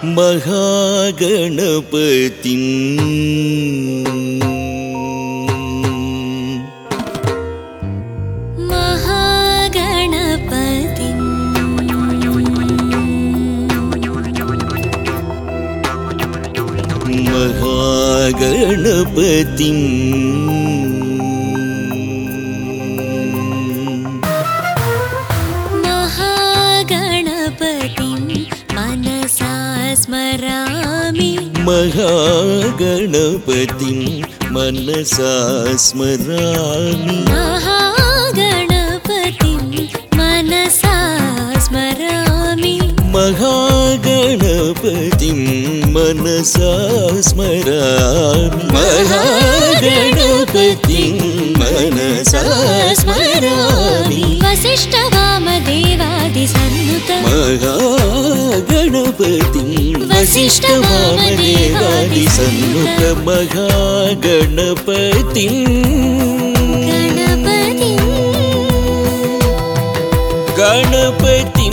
महागणपतिं मनसा स्मरामि महागणपतिं मनसा स्मरामि महागणपतिं मनसा स्मरामि महागणपतिं मनसा स्मरामि महागणपतिं मनसा स्मरामि वसिष्ठवामदेवादिसन्नुतं महागणपतिं वसिष्ठवामदेवादिसन्नुतं महागणपतिं गणपतिं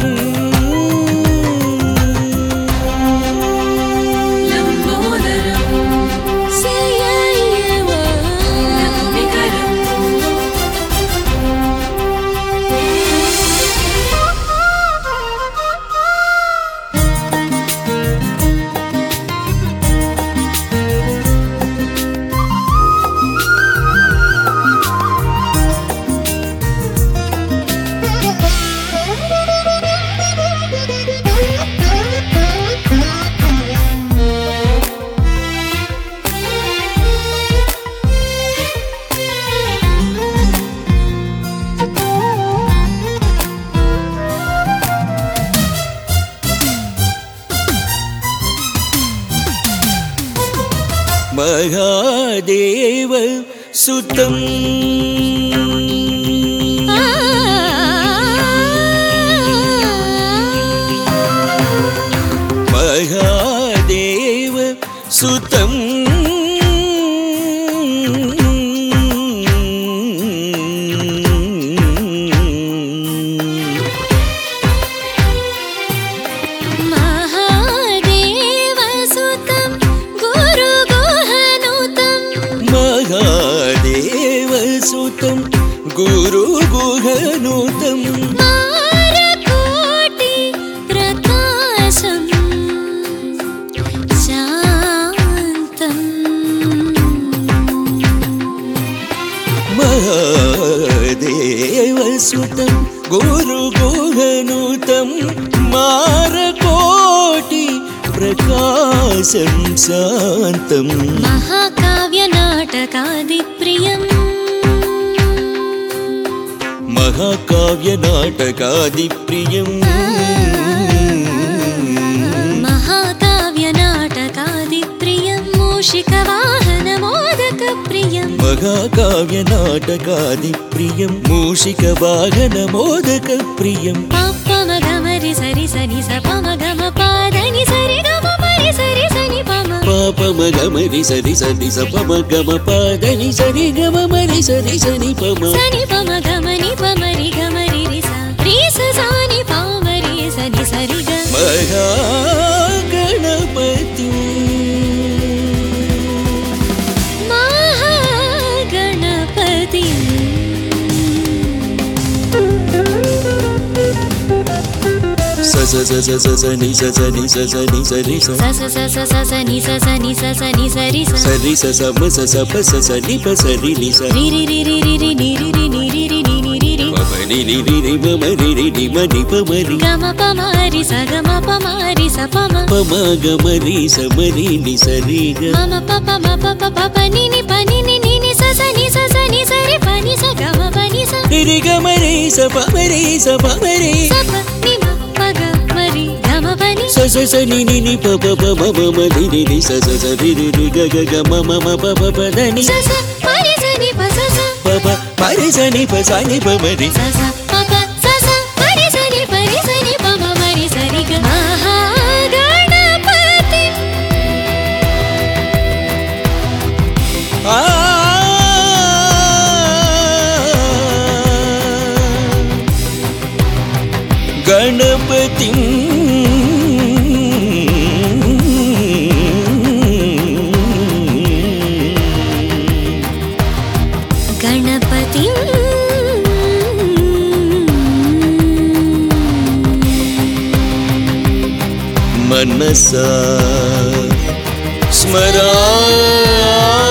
महादेव सुतं महादेव सुतं महादेवसुतं गुरुगुहनुतं मारकोटि प्रकाशं शान्तं महादेवसुतं गुरुगुहनुतं मारकोटि प्रकाशं शान्तं महाकाव्यनाटकादिप्रियम् महाकाव्यनाटकादिप्रियम् महाकाव्यनाटकादिप्रियम् मूषिकवाहनमोदकप्रियम् महाकाव्यनाटकादिप्रियम् मूषिकवाहनमोदकप्रियम् पापमगमरि सरि सनि सपमगमपादनि सरि गमपरि सरि सनि पम पापमगमरि सरि सनि सपमगमपादनि सरि गमपरि सरि सनि पम सनि पमगमनि पमरि गमरि रि स सानि पामरि सनि सरि ग महागणपतिं स स स स स स नि स स नि स स नि स रि स स स स स स स नि स स नि स स नि स रि स स रि स स म स स प स स नि प स रि नि स रि रि रि रि रि रि नि रि रि नि रि रि नि नि रि रि प म नि नि रि रि म म रि रि नि म नि प म रि ग म प म रि स ग म प म रि स प म प म ग म रि स म रि नि स रि ग म म प प म प प प प नि नि प नि नि नि नि स स नि स स नि स रि प नि स ग म प नि स रि रि ग म रि स प म रि स प म रि स प नि म प ग म रि ग म प नि स स स नि नि नि प प प म म म रि रि रि स स स रि रि रि ग ग ग म म म प प प द नि स स प रि स नि प स स प प प रि स नि प स नि प म रि स स प प स स प रि स नि प रि स नि प म म रि स रि ग महागणपतिं गणपतिं మనసా స్మరామి